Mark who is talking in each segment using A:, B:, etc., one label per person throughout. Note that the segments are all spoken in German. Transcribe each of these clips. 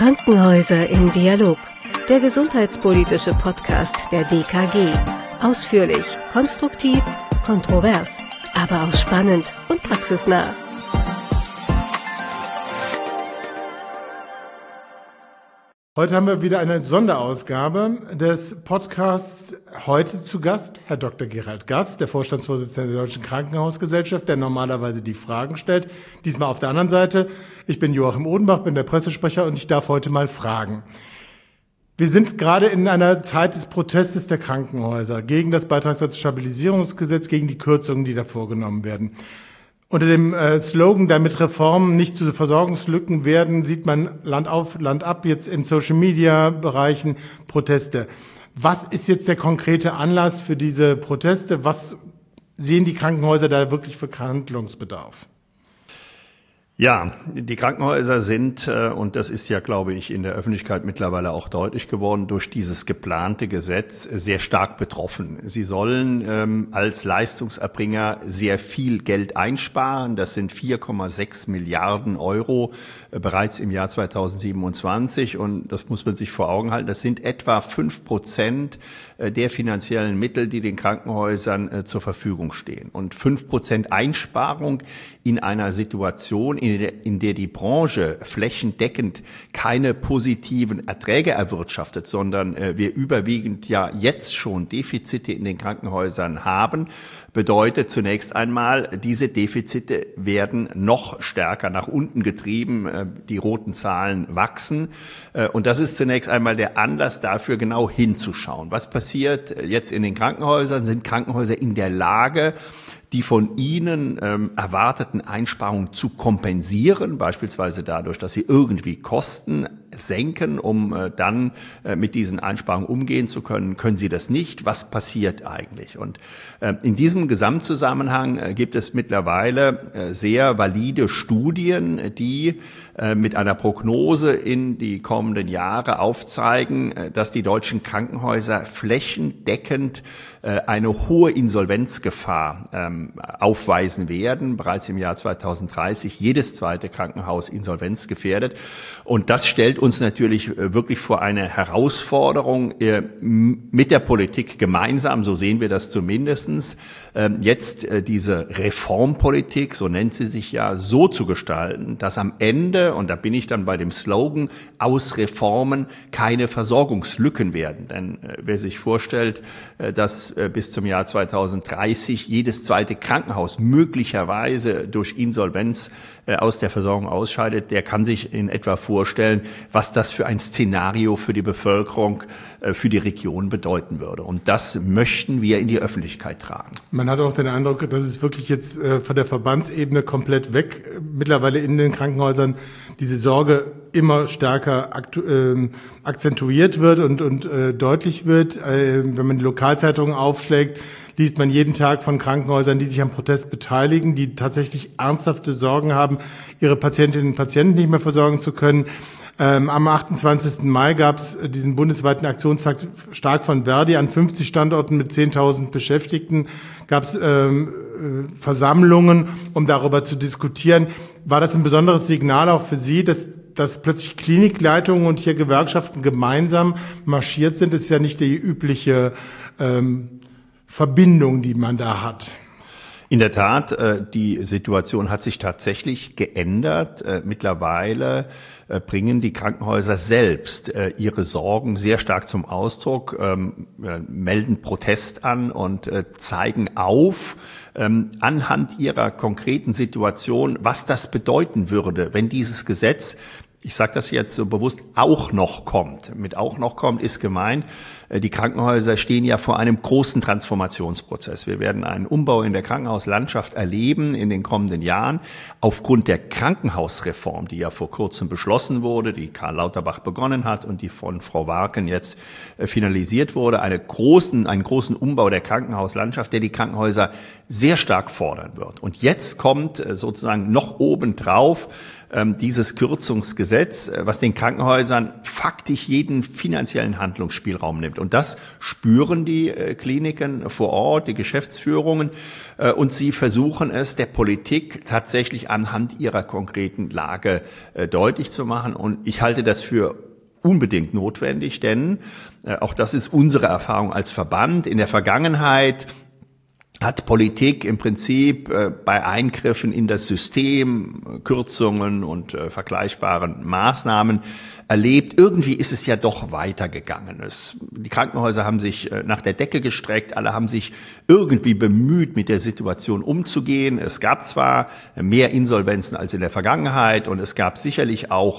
A: Krankenhäuser im Dialog, der gesundheitspolitische Podcast der DKG. Ausführlich, konstruktiv, kontrovers, aber auch spannend und praxisnah.
B: Heute haben wir wieder eine Sonderausgabe des Podcasts. Heute zu Gast Herr Dr. Gerald Gass, der Vorstandsvorsitzende der Deutschen Krankenhausgesellschaft, der normalerweise die Fragen stellt. Diesmal auf der anderen Seite. Ich bin Joachim Odenbach, bin der Pressesprecher und ich darf heute mal fragen. Wir sind gerade in einer Zeit des Protestes der Krankenhäuser gegen das Beitragssatzstabilisierungsgesetz, gegen die Kürzungen, die da vorgenommen werden. Unter dem Slogan, damit Reformen nicht zu Versorgungslücken werden, sieht man Land auf, Land ab, jetzt in Social-Media-Bereichen Proteste. Was ist jetzt der konkrete Anlass für diese Proteste? Was sehen die Krankenhäuser da wirklich für Handlungsbedarf?
C: Ja, die Krankenhäuser sind, und das ist ja, glaube ich, in der Öffentlichkeit mittlerweile auch deutlich geworden, durch dieses geplante Gesetz sehr stark betroffen. Sie sollen als Leistungserbringer sehr viel Geld einsparen. Das sind 4,6 Milliarden Euro bereits im Jahr 2027. Und das muss man sich vor Augen halten. Das sind etwa 5% der finanziellen Mittel, die den Krankenhäusern zur Verfügung stehen. Und 5% Einsparung in einer Situation, in der die Branche flächendeckend keine positiven Erträge erwirtschaftet, sondern wir überwiegend ja jetzt schon Defizite in den Krankenhäusern haben, bedeutet zunächst einmal, diese Defizite werden noch stärker nach unten getrieben, die roten Zahlen wachsen. Und das ist zunächst einmal der Anlass dafür, genau hinzuschauen. Was passiert jetzt in den Krankenhäusern? Sind Krankenhäuser in der Lage, die von ihnen erwarteten Einsparungen zu kompensieren, beispielsweise dadurch, dass sie irgendwie Kosten senken, um dann mit diesen Einsparungen umgehen zu können, können sie das nicht. Was passiert eigentlich? Und in diesem Gesamtzusammenhang gibt es mittlerweile sehr valide Studien, die mit einer Prognose in die kommenden Jahre aufzeigen, dass die deutschen Krankenhäuser flächendeckend eine hohe Insolvenzgefahr aufweisen werden. Bereits im Jahr 2030 jedes zweite Krankenhaus insolvenzgefährdet. Und das stellt uns natürlich wirklich vor eine Herausforderung mit der Politik gemeinsam, so sehen wir das zumindestens, jetzt diese Reformpolitik, so nennt sie sich ja, so zu gestalten, dass am Ende, und da bin ich dann bei dem Slogan, aus Reformen keine Versorgungslücken werden. Denn wer sich vorstellt, dass bis zum Jahr 2030 jedes zweite Krankenhaus möglicherweise durch Insolvenz aus der Versorgung ausscheidet, der kann sich in etwa vorstellen, was das für ein Szenario für die Bevölkerung, für die Region bedeuten würde. Und das möchten wir in die Öffentlichkeit tragen.
B: Man hat auch den Eindruck, dass es wirklich jetzt von der Verbandsebene komplett weg, mittlerweile in den Krankenhäusern, diese Sorge immer stärker akzentuiert wird und deutlich wird. Wenn man die Lokalzeitungen aufschlägt, liest man jeden Tag von Krankenhäusern, die sich am Protest beteiligen, die tatsächlich ernsthafte Sorgen haben, ihre Patientinnen und Patienten nicht mehr versorgen zu können. Am 28. Mai gab es diesen bundesweiten Aktionstag stark von Verdi an 50 Standorten mit 10.000 Beschäftigten. Gab es Versammlungen, um darüber zu diskutieren. War das ein besonderes Signal auch für Sie, dass plötzlich Klinikleitungen und hier Gewerkschaften gemeinsam marschiert sind? Das ist ja nicht die übliche Verbindung, die man da hat.
C: In der Tat, die Situation hat sich tatsächlich geändert. Mittlerweile bringen die Krankenhäuser selbst ihre Sorgen sehr stark zum Ausdruck, melden Protest an und zeigen auf, anhand ihrer konkreten Situation, was das bedeuten würde, wenn dieses Gesetz, ich sage das jetzt so bewusst, auch noch kommt. Mit auch noch kommt ist gemeint, die Krankenhäuser stehen ja vor einem großen Transformationsprozess. Wir werden einen Umbau in der Krankenhauslandschaft erleben in den kommenden Jahren. Aufgrund der Krankenhausreform, die ja vor kurzem beschlossen wurde, die Karl Lauterbach begonnen hat und die von Frau Warken jetzt finalisiert wurde, einen großen Umbau der Krankenhauslandschaft, der die Krankenhäuser sehr stark fordern wird. Und jetzt kommt sozusagen noch obendrauf dieses Kürzungsgesetz, was den Krankenhäusern faktisch jeden finanziellen Handlungsspielraum nimmt. zunimmt. Und das spüren die Kliniken vor Ort, die Geschäftsführungen, und sie versuchen es der Politik tatsächlich anhand ihrer konkreten Lage deutlich zu machen. Und ich halte das für unbedingt notwendig, denn auch das ist unsere Erfahrung als Verband. In der Vergangenheit hat Politik im Prinzip bei Eingriffen in das System, Kürzungen und vergleichbaren Maßnahmen erlebt, irgendwie ist es ja doch weitergegangen. Die Krankenhäuser haben sich nach der Decke gestreckt, alle haben sich irgendwie bemüht, mit der Situation umzugehen. Es gab zwar mehr Insolvenzen als in der Vergangenheit und es gab sicherlich auch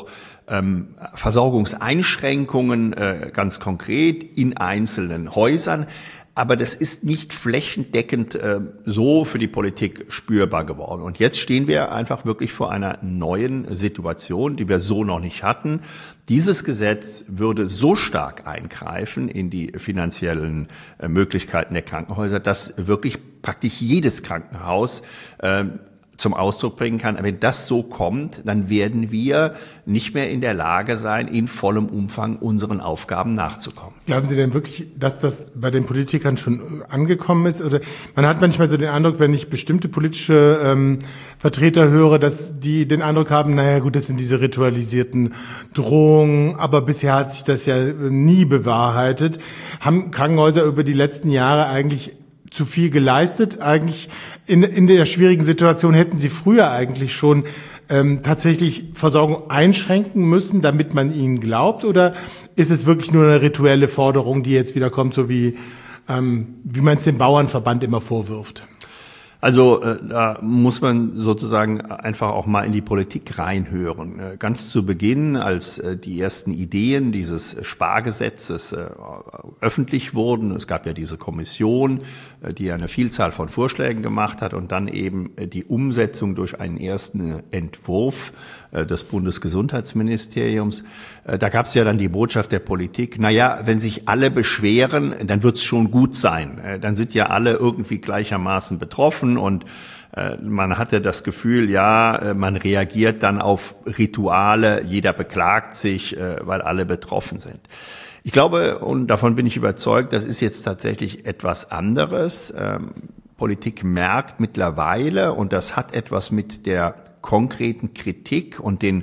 C: Versorgungseinschränkungen, ganz konkret in einzelnen Häusern. Aber das ist nicht flächendeckend so für die Politik spürbar geworden. Und jetzt stehen wir einfach wirklich vor einer neuen Situation, die wir so noch nicht hatten. Dieses Gesetz würde so stark eingreifen in die finanziellen Möglichkeiten der Krankenhäuser, dass wirklich praktisch jedes Krankenhaus zum Ausdruck bringen kann. Wenn das so kommt, dann werden wir nicht mehr in der Lage sein, in vollem Umfang unseren Aufgaben nachzukommen.
B: Glauben Sie denn wirklich, dass das bei den Politikern schon angekommen ist? Oder man hat manchmal so den Eindruck, wenn ich bestimmte politische Vertreter höre, dass die den Eindruck haben, naja gut, das sind diese ritualisierten Drohungen, aber bisher hat sich das ja nie bewahrheitet. Haben Krankenhäuser über die letzten Jahre eigentlich zu viel geleistet? Eigentlich in der schwierigen Situation hätten sie früher eigentlich schon tatsächlich Versorgung einschränken müssen, damit man ihnen glaubt? Oder ist es wirklich nur eine rituelle Forderung, die jetzt wieder kommt, so wie man es dem Bauernverband immer vorwirft?
C: Also da muss man sozusagen einfach auch mal in die Politik reinhören. Ganz zu Beginn, als die ersten Ideen dieses Spargesetzes öffentlich wurden, es gab ja diese Kommission, die eine Vielzahl von Vorschlägen gemacht hat und dann eben die Umsetzung durch einen ersten Entwurf des Bundesgesundheitsministeriums. Da gab es ja dann die Botschaft der Politik, naja, wenn sich alle beschweren, dann wird es schon gut sein. Dann sind ja alle irgendwie gleichermaßen betroffen und man hatte das Gefühl, ja, man reagiert dann auf Rituale, jeder beklagt sich, weil alle betroffen sind. Ich glaube, und davon bin ich überzeugt, das ist jetzt tatsächlich etwas anderes. Politik merkt mittlerweile, und das hat etwas mit der konkreten Kritik und der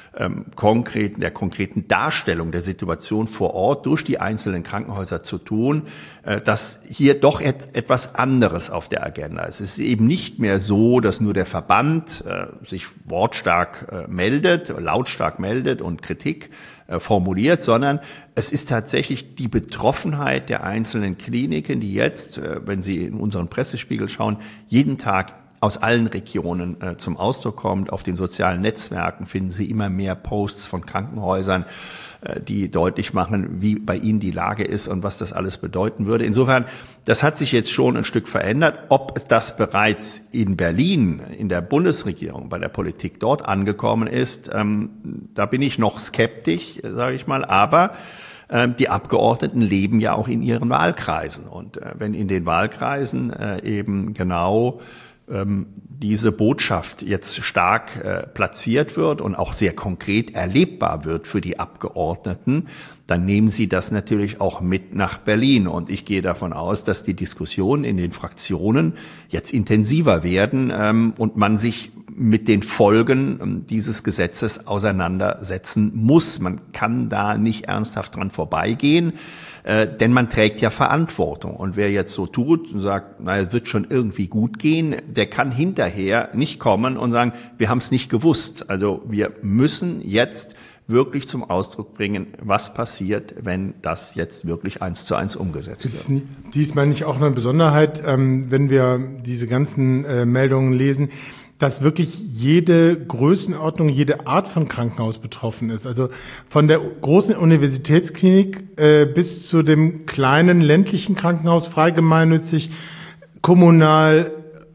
C: konkreten Darstellung der Situation vor Ort durch die einzelnen Krankenhäuser zu tun, dass hier doch etwas anderes auf der Agenda ist. Es ist eben nicht mehr so, dass nur der Verband sich lautstark meldet und Kritik formuliert, sondern es ist tatsächlich die Betroffenheit der einzelnen Kliniken, die jetzt, wenn Sie in unseren Pressespiegel schauen, jeden Tag aus allen Regionen zum Ausdruck kommt. Auf den sozialen Netzwerken finden Sie immer mehr Posts von Krankenhäusern, die deutlich machen, wie bei ihnen die Lage ist und was das alles bedeuten würde. Insofern, das hat sich jetzt schon ein Stück verändert. Ob das bereits in Berlin, in der Bundesregierung, bei der Politik dort angekommen ist, da bin ich noch skeptisch, sage ich mal, aber die Abgeordneten leben ja auch in ihren Wahlkreisen. Und wenn in den Wahlkreisen eben genau diese Botschaft jetzt stark platziert wird und auch sehr konkret erlebbar wird für die Abgeordneten, dann nehmen sie das natürlich auch mit nach Berlin. Und ich gehe davon aus, dass die Diskussionen in den Fraktionen jetzt intensiver werden und man sich mit den Folgen dieses Gesetzes auseinandersetzen muss. Man kann da nicht ernsthaft dran vorbeigehen, denn man trägt ja Verantwortung. Und wer jetzt so tut und sagt, na, es wird schon irgendwie gut gehen, der kann hinterher nicht kommen und sagen, wir haben es nicht gewusst. Also wir müssen jetzt wirklich zum Ausdruck bringen, was passiert, wenn das jetzt wirklich 1:1 umgesetzt wird.
B: Ist diesmal nicht auch eine Besonderheit, wenn wir diese ganzen Meldungen lesen, dass wirklich jede Größenordnung, jede Art von Krankenhaus betroffen ist. Also von der großen Universitätsklinik bis zu dem kleinen ländlichen Krankenhaus, frei gemeinnützig, kommunal,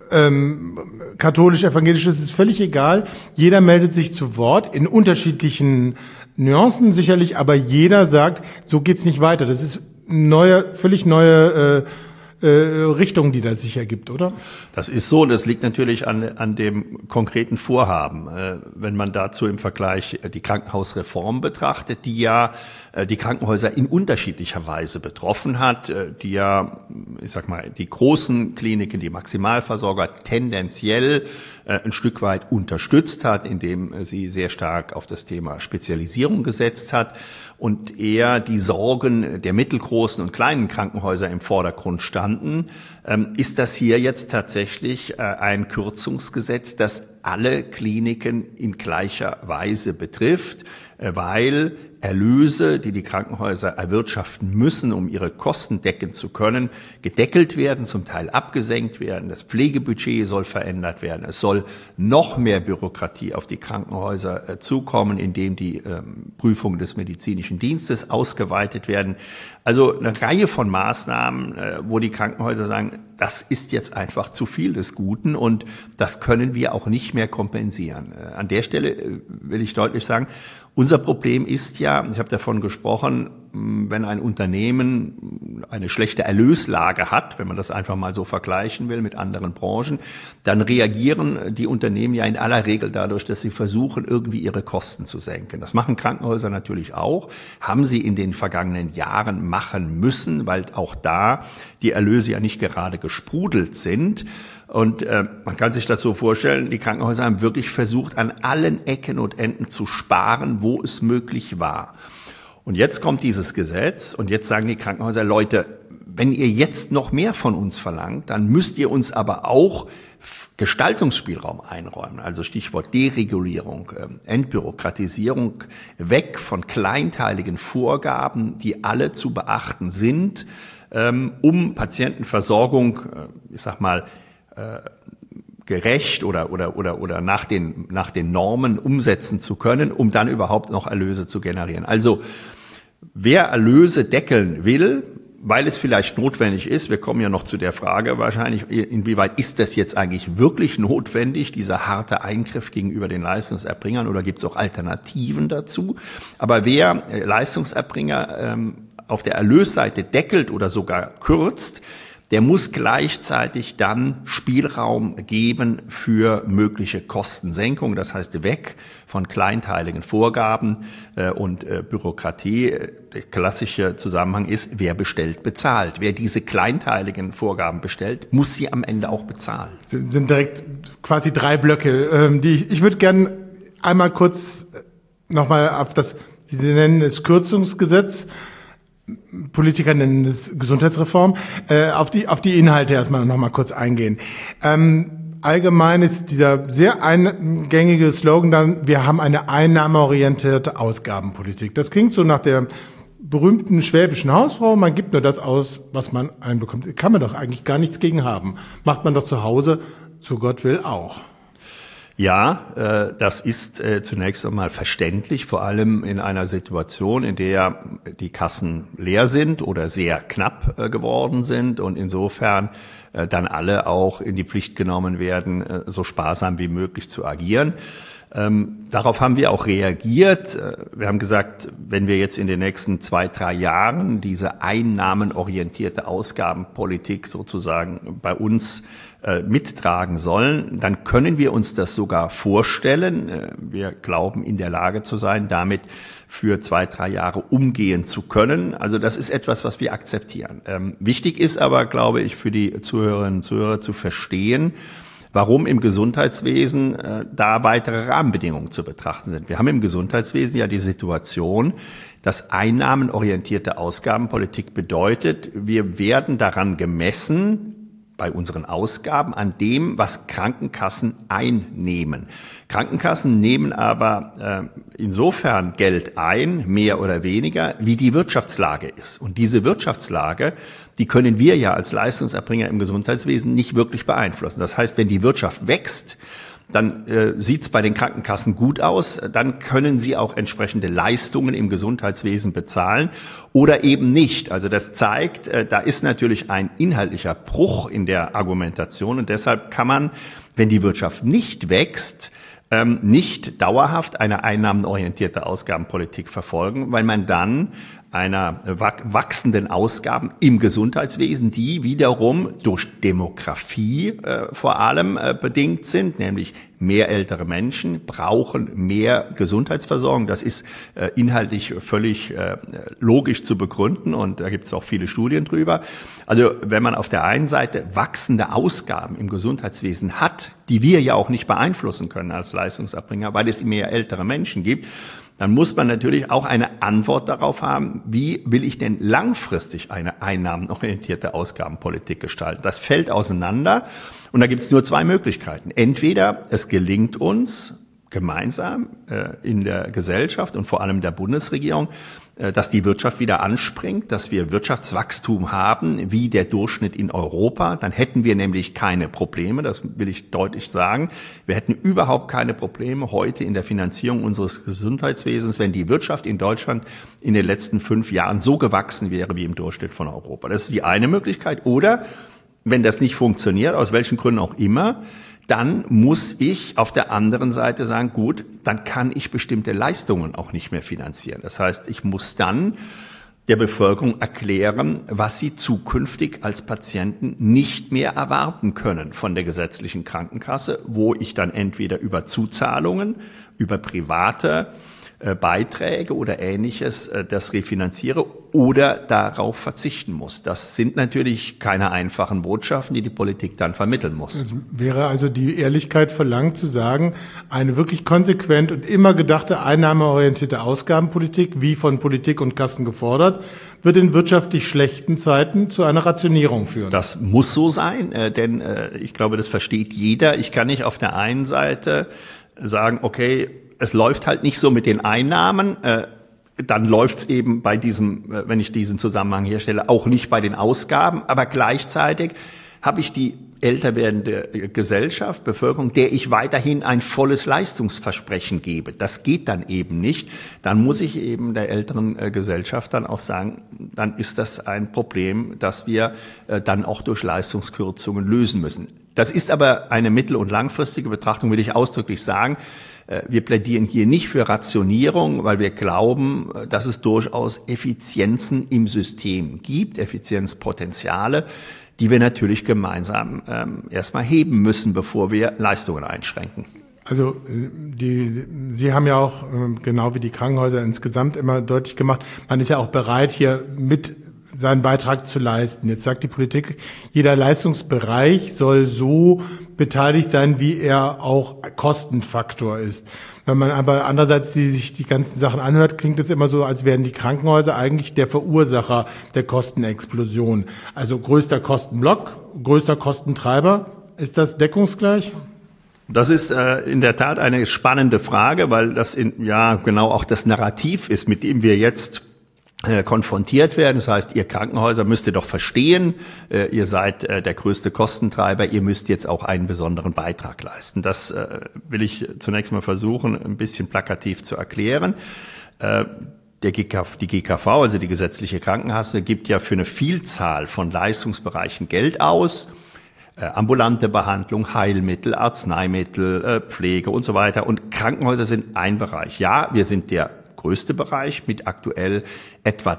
B: katholisch, evangelisch, es ist völlig egal. Jeder meldet sich zu Wort in unterschiedlichen Nuancen sicherlich, aber jeder sagt, so geht's nicht weiter. Das ist völlig neue Richtung, die da sich ergibt, oder?
C: Das ist so, und das liegt natürlich an dem konkreten Vorhaben. Wenn man dazu im Vergleich die Krankenhausreform betrachtet, die ja die Krankenhäuser in unterschiedlicher Weise betroffen hat, die ja, ich sag mal, die großen Kliniken, die Maximalversorger tendenziell ein Stück weit unterstützt hat, indem sie sehr stark auf das Thema Spezialisierung gesetzt hat und eher die Sorgen der mittelgroßen und kleinen Krankenhäuser im Vordergrund standen. Ist das hier jetzt tatsächlich ein Kürzungsgesetz, das alle Kliniken in gleicher Weise betrifft, weil Erlöse, die die Krankenhäuser erwirtschaften müssen, um ihre Kosten decken zu können, gedeckelt werden, zum Teil abgesenkt werden. Das Pflegebudget soll verändert werden. Es soll noch mehr Bürokratie auf die Krankenhäuser zukommen, indem die Prüfungen des medizinischen Dienstes ausgeweitet werden. Also eine Reihe von Maßnahmen, wo die Krankenhäuser sagen, das ist jetzt einfach zu viel des Guten und das können wir auch nicht mehr kompensieren. An der Stelle will ich deutlich sagen, unser Problem ist ja, ich habe davon gesprochen, wenn ein Unternehmen eine schlechte Erlöslage hat, wenn man das einfach mal so vergleichen will mit anderen Branchen, dann reagieren die Unternehmen ja in aller Regel dadurch, dass sie versuchen, irgendwie ihre Kosten zu senken. Das machen Krankenhäuser natürlich auch, haben sie in den vergangenen Jahren machen müssen, weil auch da die Erlöse ja nicht gerade gesprudelt sind. Und man kann sich das so vorstellen, die Krankenhäuser haben wirklich versucht, an allen Ecken und Enden zu sparen, wo es möglich war. Und jetzt kommt dieses Gesetz und jetzt sagen die Krankenhäuser, Leute, wenn ihr jetzt noch mehr von uns verlangt, dann müsst ihr uns aber auch Gestaltungsspielraum einräumen. Also Stichwort Deregulierung, Entbürokratisierung, weg von kleinteiligen Vorgaben, die alle zu beachten sind, um Patientenversorgung, ich sag mal, gerecht oder nach den Normen umsetzen zu können, um dann überhaupt noch Erlöse zu generieren. Also wer Erlöse deckeln will, weil es vielleicht notwendig ist, wir kommen ja noch zu der Frage wahrscheinlich, inwieweit ist das jetzt eigentlich wirklich notwendig, dieser harte Eingriff gegenüber den Leistungserbringern, oder gibt es auch Alternativen dazu? Aber wer Leistungserbringer auf der Erlösseite deckelt oder sogar kürzt, der muss gleichzeitig dann Spielraum geben für mögliche Kostensenkung. Das heißt, weg von kleinteiligen Vorgaben und Bürokratie. Der klassische Zusammenhang ist, wer bestellt, bezahlt. Wer diese kleinteiligen Vorgaben bestellt, muss sie am Ende auch bezahlen.
B: Sind direkt quasi 3 Blöcke. Ich würde gern einmal kurz nochmal auf das, Sie nennen es Kürzungsgesetz, Politiker nennen es Gesundheitsreform, auf die Inhalte erstmal noch mal kurz eingehen. Allgemein ist dieser sehr eingängige Slogan dann, wir haben eine einnahmeorientierte Ausgabenpolitik. Das klingt so nach der berühmten schwäbischen Hausfrau, man gibt nur das aus, was man einbekommt. Kann man doch eigentlich gar nichts gegen haben. Macht man doch zu Hause, so Gott will auch.
C: Ja, das ist zunächst einmal verständlich, vor allem in einer Situation, in der die Kassen leer sind oder sehr knapp geworden sind und insofern dann alle auch in die Pflicht genommen werden, so sparsam wie möglich zu agieren. Darauf haben wir auch reagiert. Wir haben gesagt, wenn wir jetzt in den nächsten 2-3 Jahren diese einnahmenorientierte Ausgabenpolitik sozusagen bei uns mittragen sollen, dann können wir uns das sogar vorstellen. Wir glauben, in der Lage zu sein, damit für 2-3 Jahre umgehen zu können. Also das ist etwas, was wir akzeptieren. Wichtig ist aber, glaube ich, für die Zuhörerinnen und Zuhörer zu verstehen, warum im Gesundheitswesen da weitere Rahmenbedingungen zu betrachten sind. Wir haben im Gesundheitswesen ja die Situation, dass einnahmenorientierte Ausgabenpolitik bedeutet, wir werden daran gemessen, bei unseren Ausgaben, an dem, was Krankenkassen einnehmen. Krankenkassen nehmen aber insofern Geld ein, mehr oder weniger, wie die Wirtschaftslage ist. Und diese Wirtschaftslage, die können wir ja als Leistungserbringer im Gesundheitswesen nicht wirklich beeinflussen. Das heißt, wenn die Wirtschaft wächst, dann sieht's bei den Krankenkassen gut aus, dann können sie auch entsprechende Leistungen im Gesundheitswesen bezahlen oder eben nicht. Also das zeigt, da ist natürlich ein inhaltlicher Bruch in der Argumentation und deshalb kann man, wenn die Wirtschaft nicht wächst, nicht dauerhaft eine einnahmenorientierte Ausgabenpolitik verfolgen, weil man dann einer wachsenden Ausgaben im Gesundheitswesen, die wiederum durch Demografie vor allem bedingt sind, nämlich mehr ältere Menschen brauchen mehr Gesundheitsversorgung. Das ist inhaltlich völlig logisch zu begründen und da gibt es auch viele Studien drüber. Also wenn man auf der einen Seite wachsende Ausgaben im Gesundheitswesen hat, die wir ja auch nicht beeinflussen können als Leistungserbringer, weil es mehr ältere Menschen gibt, dann muss man natürlich auch eine Antwort darauf haben, wie will ich denn langfristig eine einnahmenorientierte Ausgabenpolitik gestalten. Das fällt auseinander und da gibt es nur zwei Möglichkeiten. Entweder es gelingt uns gemeinsam in der Gesellschaft und vor allem der Bundesregierung, dass die Wirtschaft wieder anspringt, dass wir Wirtschaftswachstum haben wie der Durchschnitt in Europa. Dann hätten wir nämlich keine Probleme, das will ich deutlich sagen. Wir hätten überhaupt keine Probleme heute in der Finanzierung unseres Gesundheitswesens, wenn die Wirtschaft in Deutschland in den letzten 5 Jahren so gewachsen wäre wie im Durchschnitt von Europa. Das ist die eine Möglichkeit. Oder, wenn das nicht funktioniert, aus welchen Gründen auch immer, dann muss ich auf der anderen Seite sagen, gut, dann kann ich bestimmte Leistungen auch nicht mehr finanzieren. Das heißt, ich muss dann der Bevölkerung erklären, was sie zukünftig als Patienten nicht mehr erwarten können von der gesetzlichen Krankenkasse, wo ich dann entweder über Zuzahlungen, über private Beiträge oder Ähnliches das refinanziere oder darauf verzichten muss. Das sind natürlich keine einfachen Botschaften, die die Politik dann vermitteln muss.
B: Es wäre also die Ehrlichkeit verlangt zu sagen, eine wirklich konsequent und immer gedachte einnahmeorientierte Ausgabenpolitik, wie von Politik und Kassen gefordert, wird in wirtschaftlich schlechten Zeiten zu einer Rationierung führen.
C: Das muss so sein, denn ich glaube, das versteht jeder. Ich kann nicht auf der einen Seite sagen, okay, es läuft halt nicht so mit den Einnahmen, dann läuft es eben bei diesem, wenn ich diesen Zusammenhang herstelle, auch nicht bei den Ausgaben, aber gleichzeitig habe ich die älter werdende Gesellschaft, Bevölkerung, der ich weiterhin ein volles Leistungsversprechen gebe. Das geht dann eben nicht. Dann muss ich eben der älteren Gesellschaft dann auch sagen, dann ist das ein Problem, das wir dann auch durch Leistungskürzungen lösen müssen. Das ist aber eine mittel- und langfristige Betrachtung, will ich ausdrücklich sagen. Wir plädieren hier nicht für Rationierung, weil wir glauben, dass es durchaus Effizienzen im System gibt, Effizienzpotenziale, die wir natürlich gemeinsam erstmal heben müssen, bevor wir Leistungen einschränken.
B: Also Sie haben ja auch, genau wie die Krankenhäuser insgesamt, immer deutlich gemacht, man ist ja auch bereit, hier mit seinen Beitrag zu leisten. Jetzt sagt die Politik, jeder Leistungsbereich soll so beteiligt sein, wie er auch Kostenfaktor ist. Wenn man aber andererseits sich die ganzen Sachen anhört, klingt es immer so, als wären die Krankenhäuser eigentlich der Verursacher der Kostenexplosion. Also größter Kostenblock, größter Kostentreiber. Ist das deckungsgleich?
C: Das ist in der Tat eine spannende Frage, weil das genau auch das Narrativ ist, mit dem wir jetzt konfrontiert werden. Das heißt, ihr Krankenhäuser müsst ihr doch verstehen, ihr seid der größte Kostentreiber, ihr müsst jetzt auch einen besonderen Beitrag leisten. Das will ich zunächst mal versuchen, ein bisschen plakativ zu erklären. Die GKV, also die gesetzliche Krankenkasse, gibt ja für eine Vielzahl von Leistungsbereichen Geld aus. Ambulante Behandlung, Heilmittel, Arzneimittel, Pflege und so weiter. Und Krankenhäuser sind ein Bereich. Ja, wir sind der größte Bereich mit aktuell etwa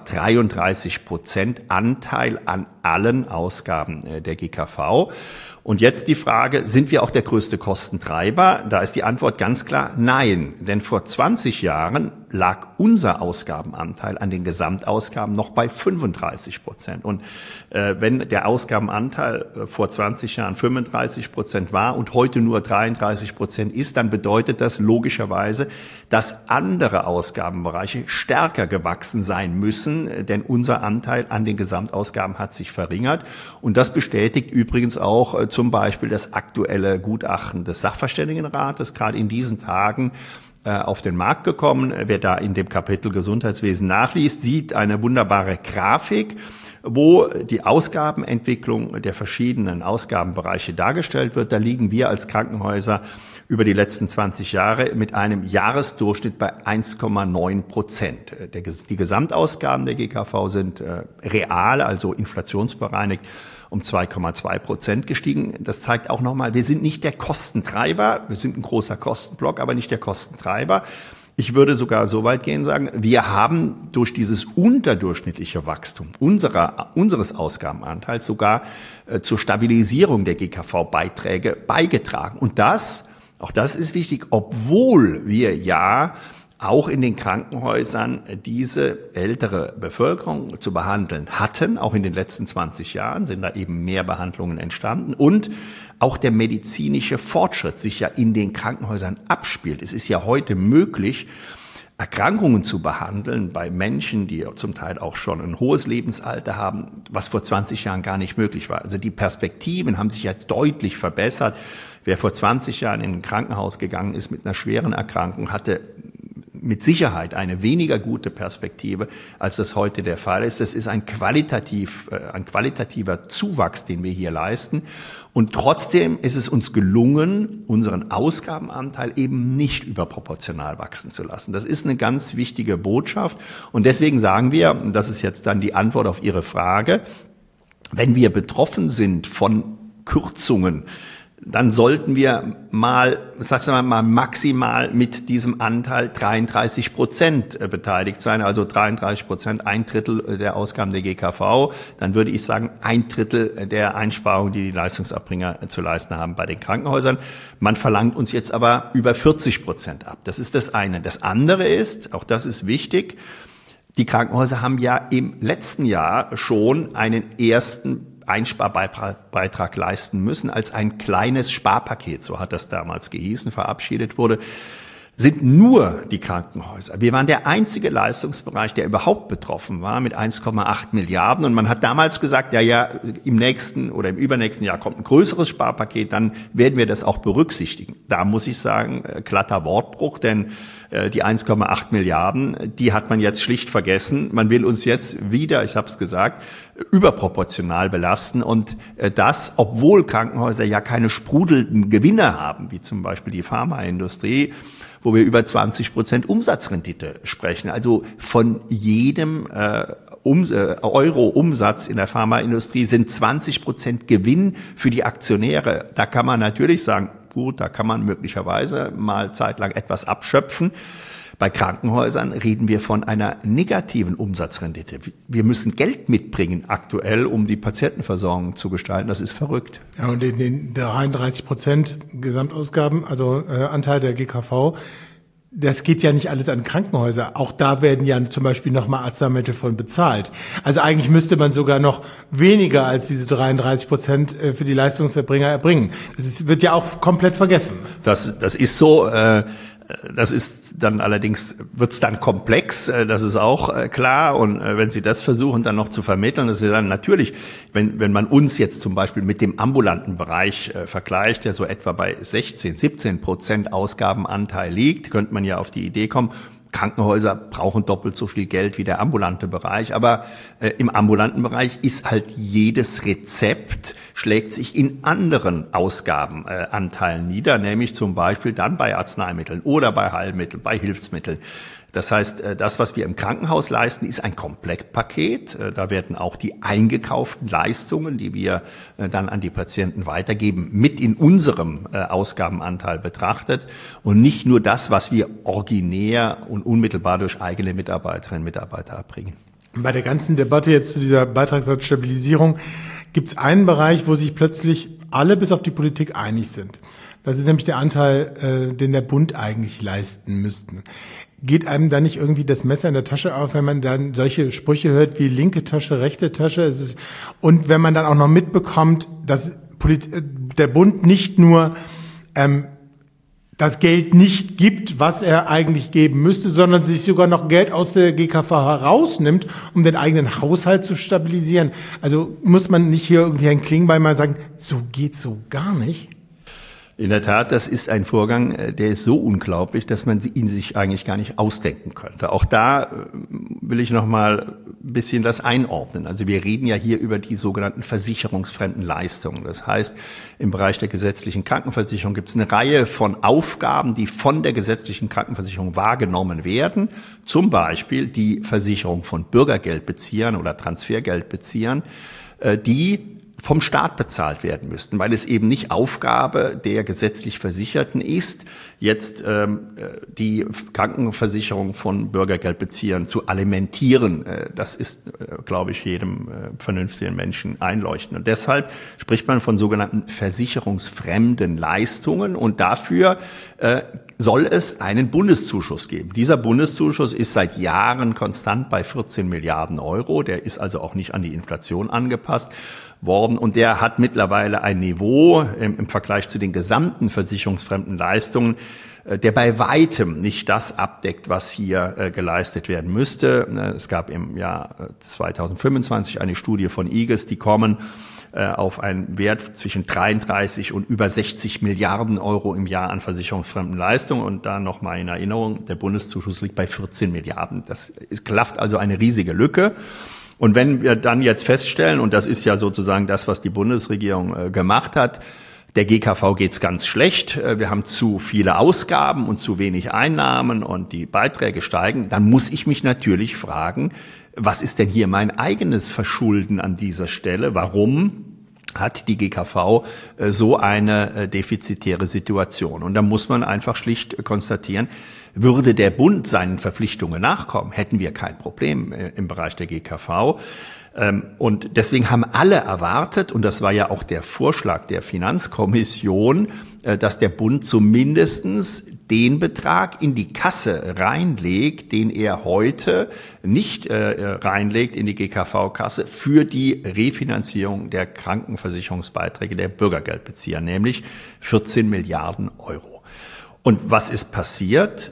C: 33% Anteil an allen Ausgaben der GKV. Und jetzt die Frage, sind wir auch der größte Kostentreiber? Da ist die Antwort ganz klar nein. Denn vor 20 Jahren lag unser Ausgabenanteil an den Gesamtausgaben noch bei 35%. Und wenn der Ausgabenanteil vor 20 Jahren 35% war und heute nur 33% ist, dann bedeutet das logischerweise, dass andere Ausgabenbereiche stärker gewachsen sein müssen, denn unser Anteil an den Gesamtausgaben hat sich verringert. Und das bestätigt übrigens auch zum Beispiel das aktuelle Gutachten des Sachverständigenrates, gerade in diesen Tagen auf den Markt gekommen. Wer da in dem Kapitel Gesundheitswesen nachliest, sieht eine wunderbare Grafik, wo die Ausgabenentwicklung der verschiedenen Ausgabenbereiche dargestellt wird. Da liegen wir als Krankenhäuser über die letzten 20 Jahre mit einem Jahresdurchschnitt bei 1,9%. Die Gesamtausgaben der GKV sind real, also inflationsbereinigt, um 2,2% gestiegen. Das zeigt auch nochmal, wir sind nicht der Kostentreiber. Wir sind ein großer Kostenblock, aber nicht der Kostentreiber. Ich würde sogar so weit gehen sagen, wir haben durch dieses unterdurchschnittliche Wachstum unseres Ausgabenanteils sogar zur Stabilisierung der GKV-Beiträge beigetragen. Und auch das ist wichtig, obwohl wir ja auch in den Krankenhäusern diese ältere Bevölkerung zu behandeln hatten. Auch in den letzten 20 Jahren sind da eben mehr Behandlungen entstanden und auch der medizinische Fortschritt sich ja in den Krankenhäusern abspielt. Es ist ja heute möglich, Erkrankungen zu behandeln bei Menschen, die zum Teil auch schon ein hohes Lebensalter haben, was vor 20 Jahren gar nicht möglich war. Also die Perspektiven haben sich ja deutlich verbessert. Wer vor 20 Jahren in ein Krankenhaus gegangen ist mit einer schweren Erkrankung, hatte mit Sicherheit eine weniger gute Perspektive, als das heute der Fall ist. Das ist ein qualitativer Zuwachs, den wir hier leisten. Und trotzdem ist es uns gelungen, unseren Ausgabenanteil eben nicht überproportional wachsen zu lassen. Das ist eine ganz wichtige Botschaft. Und deswegen sagen wir, und das ist jetzt dann die Antwort auf Ihre Frage, wenn wir betroffen sind von Kürzungen, dann sollten wir maximal mit diesem Anteil 33% beteiligt sein, also 33%, 1/3 der Ausgaben der GKV. Dann würde ich sagen, 1/3 der Einsparungen, die Leistungserbringer zu leisten haben bei den Krankenhäusern. Man verlangt uns jetzt aber über 40% ab. Das ist das eine. Das andere ist, auch das ist wichtig, die Krankenhäuser haben ja im letzten Jahr schon einen ersten Einsparbeitrag leisten müssen, als ein kleines Sparpaket, so hat das damals gehießen, verabschiedet wurde, sind nur die Krankenhäuser. Wir waren der einzige Leistungsbereich, der überhaupt betroffen war, mit 1,8 Milliarden. Und man hat damals gesagt, ja, im nächsten oder im übernächsten Jahr kommt ein größeres Sparpaket, dann werden wir das auch berücksichtigen. Da muss ich sagen, glatter Wortbruch, denn die 1,8 Milliarden, die hat man jetzt schlicht vergessen. Man will uns jetzt wieder, ich habe es gesagt, überproportional belasten. Und das, obwohl Krankenhäuser ja keine sprudelnden Gewinne haben, wie zum Beispiel die Pharmaindustrie, wo wir über 20% Umsatzrendite sprechen. Also von jedem Euro Umsatz in der Pharmaindustrie sind 20% Gewinn für die Aktionäre. Da kann man natürlich sagen, gut, da kann man möglicherweise mal zeitlang etwas abschöpfen. Bei Krankenhäusern reden wir von einer negativen Umsatzrendite. Wir müssen Geld mitbringen aktuell, um die Patientenversorgung zu gestalten. Das ist verrückt.
B: Ja, und in den 33% Gesamtausgaben, also Anteil der GKV, das geht ja nicht alles an Krankenhäuser. Auch da werden ja zum Beispiel nochmal Arzneimittel von bezahlt. Also eigentlich müsste man sogar noch weniger als diese 33% für die Leistungserbringer erbringen. Wird ja auch komplett vergessen.
C: Das ist so. Das ist dann allerdings, wird's dann komplex, das ist auch klar. Und wenn Sie das versuchen dann noch zu vermitteln, das ist dann natürlich, wenn man uns jetzt zum Beispiel mit dem ambulanten Bereich vergleicht, der so etwa bei 16-17% Ausgabenanteil liegt, könnte man ja auf die Idee kommen, Krankenhäuser brauchen doppelt so viel Geld wie der ambulante Bereich. Aber im ambulanten Bereich ist halt jedes Rezept, schlägt sich in anderen Ausgabenanteilen nieder, nämlich zum Beispiel dann bei Arzneimitteln oder bei Heilmitteln, bei Hilfsmitteln. Das heißt, das, was wir im Krankenhaus leisten, ist ein Komplettpaket. Da werden auch die eingekauften Leistungen, die wir dann an die Patienten weitergeben, mit in unserem Ausgabenanteil betrachtet und nicht nur das, was wir originär und unmittelbar durch eigene Mitarbeiterinnen und Mitarbeiter erbringen.
B: Bei der ganzen Debatte jetzt zu dieser Beitragssatzstabilisierung gibt es einen Bereich, wo sich plötzlich alle bis auf die Politik einig sind. Das ist nämlich der Anteil, den der Bund eigentlich leisten müsste. Geht einem da nicht irgendwie das Messer in der Tasche auf, wenn man dann solche Sprüche hört wie linke Tasche, rechte Tasche? Und wenn man dann auch noch mitbekommt, dass der Bund nicht nur das Geld nicht gibt, was er eigentlich geben müsste, sondern sich sogar noch Geld aus der GKV herausnimmt, um den eigenen Haushalt zu stabilisieren. Also muss man nicht hier irgendwie Herrn Klingbeil mal sagen, so geht's so gar nicht?
C: In der Tat, das ist ein Vorgang, der ist so unglaublich, dass man ihn sich eigentlich gar nicht ausdenken könnte. Auch da will ich noch mal ein bisschen das einordnen. Also wir reden ja hier über die sogenannten versicherungsfremden Leistungen. Das heißt, im Bereich der gesetzlichen Krankenversicherung gibt es eine Reihe von Aufgaben, die von der gesetzlichen Krankenversicherung wahrgenommen werden. Zum Beispiel die Versicherung von Bürgergeldbeziehern oder Transfergeldbeziehern, die vom Staat bezahlt werden müssten, weil es eben nicht Aufgabe der gesetzlich Versicherten ist, jetzt die Krankenversicherung von Bürgergeldbeziehern zu alimentieren. Das ist, glaube ich, jedem vernünftigen Menschen einleuchtend. Und deshalb spricht man von sogenannten versicherungsfremden Leistungen und dafür soll es einen Bundeszuschuss geben. Dieser Bundeszuschuss ist seit Jahren konstant bei 14 Milliarden Euro. Der ist also auch nicht an die Inflation angepasst worden und der hat mittlerweile ein Niveau im Vergleich zu den gesamten versicherungsfremden Leistungen, der bei weitem nicht das abdeckt, was hier geleistet werden müsste. Es gab im Jahr 2025 eine Studie von IGES, die kommen auf einen Wert zwischen 33 und über 60 Milliarden Euro im Jahr an versicherungsfremden Leistungen. Und da nochmal in Erinnerung, der Bundeszuschuss liegt bei 14 Milliarden. Das klafft also eine riesige Lücke. Und wenn wir dann jetzt feststellen, und das ist ja sozusagen das, was die Bundesregierung gemacht hat, der GKV geht's ganz schlecht, wir haben zu viele Ausgaben und zu wenig Einnahmen und die Beiträge steigen, dann muss ich mich natürlich fragen, was ist denn hier mein eigenes Verschulden an dieser Stelle? Warum hat die GKV so eine defizitäre Situation? Und da muss man einfach schlicht konstatieren, würde der Bund seinen Verpflichtungen nachkommen, hätten wir kein Problem im Bereich der GKV. Und deswegen haben alle erwartet, und das war ja auch der Vorschlag der Finanzkommission, dass der Bund zumindestens den Betrag in die Kasse reinlegt, den er heute nicht reinlegt in die GKV-Kasse für die Refinanzierung der Krankenversicherungsbeiträge der Bürgergeldbezieher, nämlich 14 Milliarden Euro. Und was ist passiert?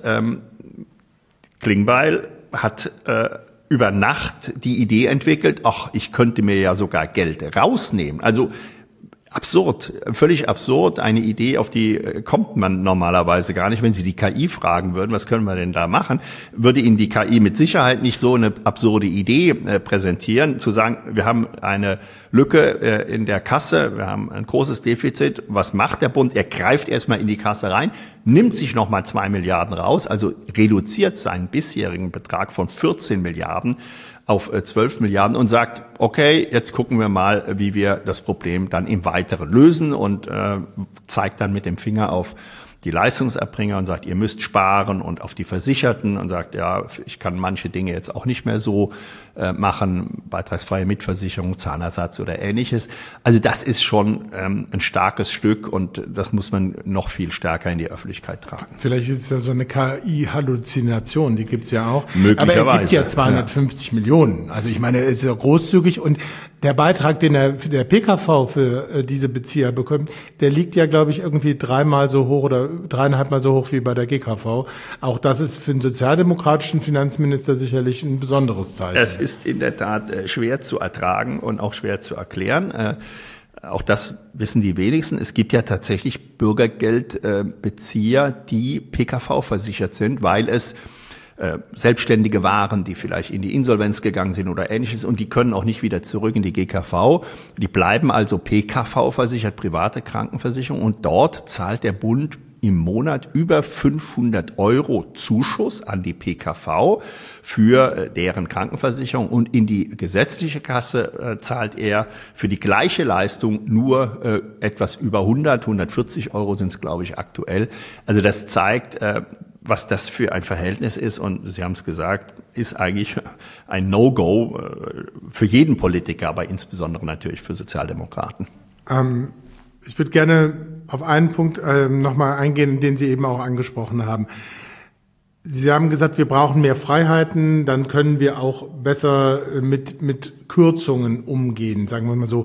C: Klingbeil hat über Nacht die Idee entwickelt, ach, ich könnte mir ja sogar Geld rausnehmen. Also absurd, völlig absurd, eine Idee, auf die kommt man normalerweise gar nicht. Wenn Sie die KI fragen würden, was können wir denn da machen, würde Ihnen die KI mit Sicherheit nicht so eine absurde Idee präsentieren, zu sagen, wir haben eine Lücke in der Kasse, wir haben ein großes Defizit. Was macht der Bund? Er greift erstmal in die Kasse rein, nimmt sich nochmal 2 Milliarden raus, also reduziert seinen bisherigen Betrag von 14 Milliarden auf 12 Milliarden und sagt, okay, jetzt gucken wir mal, wie wir das Problem dann im Weiteren lösen und zeigt dann mit dem Finger auf die Leistungserbringer und sagt, ihr müsst sparen und auf die Versicherten und sagt, ja, ich kann manche Dinge jetzt auch nicht mehr so machen, beitragsfreie Mitversicherung, Zahnersatz oder Ähnliches. Also das ist schon ein starkes Stück und das muss man noch viel stärker in die Öffentlichkeit tragen.
B: Vielleicht ist es ja so eine KI-Halluzination, die gibt's ja auch.
C: Möglicherweise.
B: Aber er gibt ja 250 Millionen. Also ich meine, es ist ja großzügig und der Beitrag, den der PKV für diese Bezieher bekommt, der liegt ja, glaube ich, irgendwie 3-mal so hoch oder 3,5-mal so hoch wie bei der GKV. Auch das ist für einen sozialdemokratischen Finanzminister sicherlich ein besonderes Zeichen.
C: Es ist in der Tat schwer zu ertragen und auch schwer zu erklären. Auch das wissen die wenigsten. Es gibt ja tatsächlich Bürgergeldbezieher, die PKV versichert sind, weil es Selbstständige waren, die vielleicht in die Insolvenz gegangen sind oder Ähnliches und die können auch nicht wieder zurück in die GKV. Die bleiben also PKV versichert, private Krankenversicherung und dort zahlt der Bund im Monat über 500 € Zuschuss an die PKV für deren Krankenversicherung und in die gesetzliche Kasse zahlt er für die gleiche Leistung nur etwas über 140 € sind es, glaube ich, aktuell. Also das zeigt, was das für ein Verhältnis ist und Sie haben es gesagt, ist eigentlich ein No-Go für jeden Politiker, aber insbesondere natürlich für Sozialdemokraten.
B: Ich würde gerne auf einen Punkt nochmal eingehen, den Sie eben auch angesprochen haben. Sie haben gesagt, wir brauchen mehr Freiheiten, dann können wir auch besser mit Kürzungen umgehen, sagen wir mal so.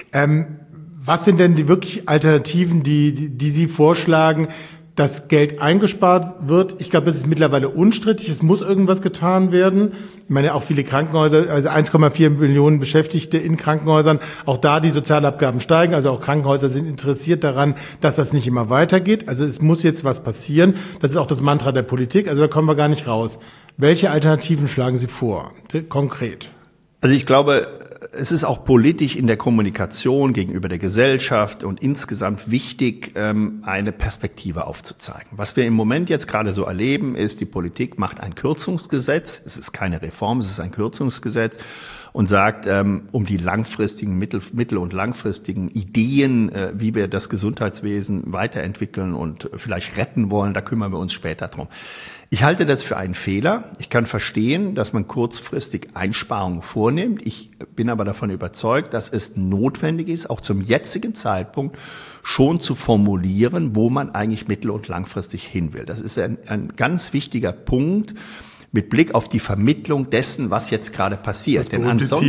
B: Was sind denn die wirklich Alternativen, die Sie vorschlagen, dass Geld eingespart wird? Ich glaube, es ist mittlerweile unstrittig. Es muss irgendwas getan werden. Ich meine, auch viele Krankenhäuser, also 1,4 Millionen Beschäftigte in Krankenhäusern, auch da die Sozialabgaben steigen. Also auch Krankenhäuser sind interessiert daran, dass das nicht immer weitergeht. Also es muss jetzt was passieren. Das ist auch das Mantra der Politik. Also da kommen wir gar nicht raus. Welche Alternativen schlagen Sie vor, konkret?
C: Also ich glaube, es ist auch politisch in der Kommunikation gegenüber der Gesellschaft und insgesamt wichtig, eine Perspektive aufzuzeigen. Was wir im Moment jetzt gerade so erleben, ist, die Politik macht ein Kürzungsgesetz. Es ist keine Reform, es ist ein Kürzungsgesetz und sagt, um die langfristigen, mittel- und langfristigen Ideen, wie wir das Gesundheitswesen weiterentwickeln und vielleicht retten wollen, da kümmern wir uns später drum. Ich halte das für einen Fehler. Ich kann verstehen, dass man kurzfristig Einsparungen vornimmt. Ich bin aber davon überzeugt, dass es notwendig ist, auch zum jetzigen Zeitpunkt schon zu formulieren, wo man eigentlich mittel- und langfristig hin will. Das ist ein ganz wichtiger Punkt mit Blick auf die Vermittlung dessen, was jetzt gerade passiert. Denn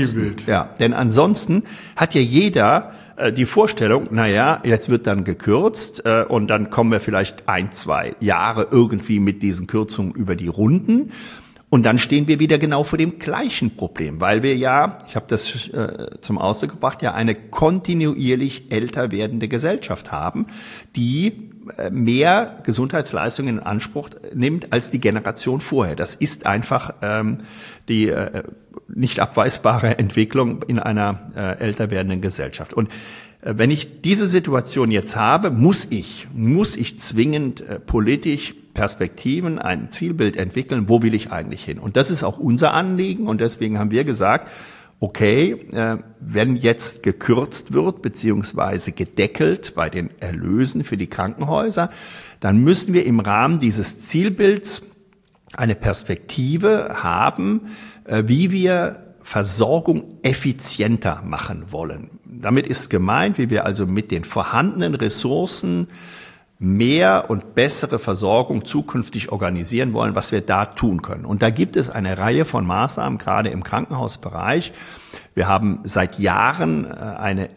C: ansonsten hat ja jeder die Vorstellung, jetzt wird dann gekürzt und dann kommen wir vielleicht 1-2 Jahre irgendwie mit diesen Kürzungen über die Runden. Und dann stehen wir wieder genau vor dem gleichen Problem, weil wir ja, ich habe das zum Ausdruck gebracht, ja eine kontinuierlich älter werdende Gesellschaft haben, die mehr Gesundheitsleistungen in Anspruch nimmt als die Generation vorher. Das ist einfach die nicht abweisbare Entwicklung in einer älter werdenden Gesellschaft. Und wenn ich diese Situation jetzt habe, muss ich zwingend politisch Perspektiven, ein Zielbild entwickeln, wo will ich eigentlich hin? Und das ist auch unser Anliegen und deswegen haben wir gesagt, okay, wenn jetzt gekürzt wird beziehungsweise gedeckelt bei den Erlösen für die Krankenhäuser, dann müssen wir im Rahmen dieses Zielbilds eine Perspektive haben, wie wir Versorgung effizienter machen wollen. Damit ist gemeint, wie wir also mit den vorhandenen Ressourcen mehr und bessere Versorgung zukünftig organisieren wollen, was wir da tun können. Und da gibt es eine Reihe von Maßnahmen, gerade im Krankenhausbereich. Wir haben seit Jahren eine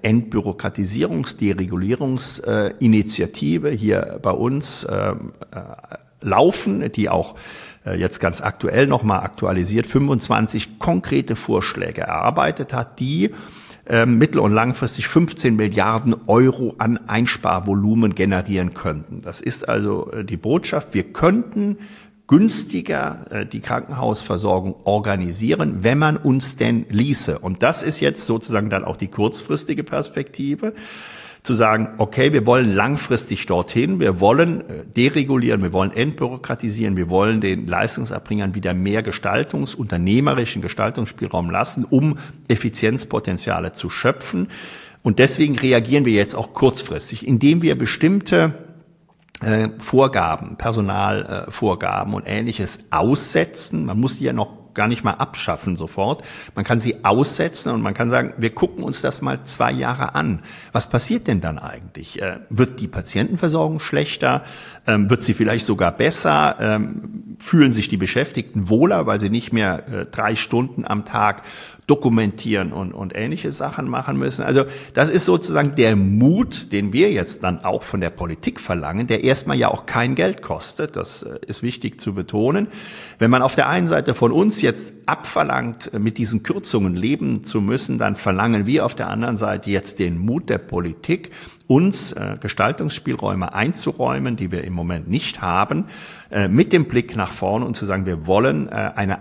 C: Entbürokratisierungs-Deregulierungsinitiative hier bei uns laufen, die auch jetzt ganz aktuell nochmal aktualisiert 25 konkrete Vorschläge erarbeitet hat, die mittel- und langfristig 15 Milliarden Euro an Einsparvolumen generieren könnten. Das ist also die Botschaft. Wir könnten günstiger die Krankenhausversorgung organisieren, wenn man uns denn ließe. Und das ist jetzt sozusagen dann auch die kurzfristige Perspektive, zu sagen, okay, wir wollen langfristig dorthin, wir wollen deregulieren, wir wollen entbürokratisieren, wir wollen den Leistungserbringern wieder mehr unternehmerischen Gestaltungsspielraum lassen, um Effizienzpotenziale zu schöpfen. Und deswegen reagieren wir jetzt auch kurzfristig, indem wir bestimmte Vorgaben, Personalvorgaben und Ähnliches aussetzen. Man muss sie ja noch gar nicht mal abschaffen sofort. Man kann sie aussetzen und man kann sagen, wir gucken uns das mal 2 Jahre an. Was passiert denn dann eigentlich? Wird die Patientenversorgung schlechter? Wird sie vielleicht sogar besser? Fühlen sich die Beschäftigten wohler, weil sie nicht mehr 3 Stunden am Tag dokumentieren und ähnliche Sachen machen müssen? Also das ist sozusagen der Mut, den wir jetzt dann auch von der Politik verlangen, der erstmal ja auch kein Geld kostet. Das ist wichtig zu betonen. Wenn man auf der einen Seite von uns jetzt abverlangt, mit diesen Kürzungen leben zu müssen, dann verlangen wir auf der anderen Seite jetzt den Mut der Politik, uns Gestaltungsspielräume einzuräumen, die wir im Moment nicht haben, mit dem Blick nach vorne und zu sagen, wir wollen ein